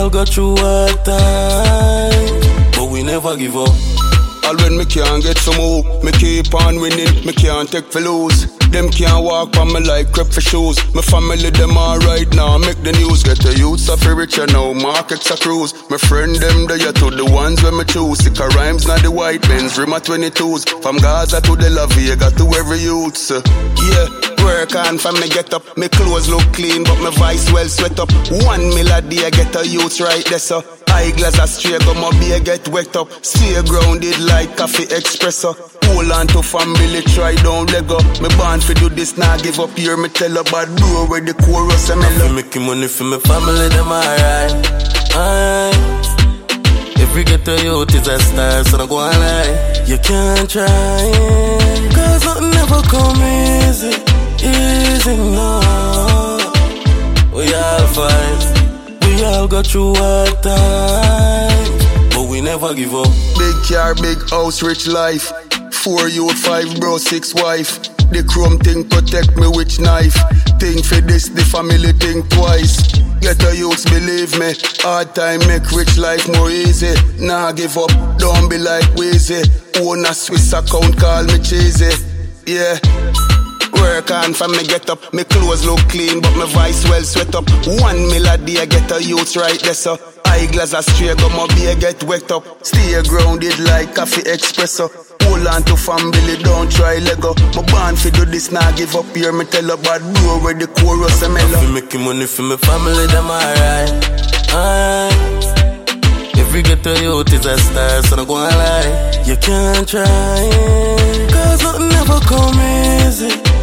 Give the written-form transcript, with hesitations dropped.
all go through hard time, but we never give up. All when me can't get some more, me keep on winning, me can't take for lose. Them can't walk on me like crep for shoes. My family them alright now, make the news. Get the youths of richer now, markets a cruise. My friend them they to the ones when me choose. Sick of rhymes not the white Benz, Rim 22s. From Gaza to the La Vega to every youth. Yeah, work on from me get up. Me clothes look clean but my voice well sweat up. 1 mil a day get a youth right there so. Eyeglass a straight, but my beer get wet up. Stay grounded like coffee espresso. Hold on to family, try don't let go. Me born for do this, now give up here. Me tell a bad bro where the chorus and mellow. I'm making money for my family, them alright. Every ghetto youth is a star, so don't go and lie. You can't try, cause nothing never come easy. Easy, no. We all fight. We all go through hard times, but we never give up. Big car, big house, rich life. 4 youth, 5 bro, 6 wife. The chrome thing protect me with knife. Think for this, the family think twice. Get a youths, believe me. Hard time make rich life more easy. Nah give up, don't be like Weezy. Own a Swiss account, call me cheesy. Yeah. Work on from me get up. Me clothes look clean but my voice well sweat up. 1 mil a day get a youth right there so. Eyeglass a straight but my beer get wet up. Stay grounded like coffee espresso. Hold on to family, don't try Lego. My born fi do this, now give up here. Me tell a bad bro where the chorus and mellow. I'm making money for my family, them alright. Every ghetto youth is a star, so don't go and lie. You can't try, cause nothing never come easy.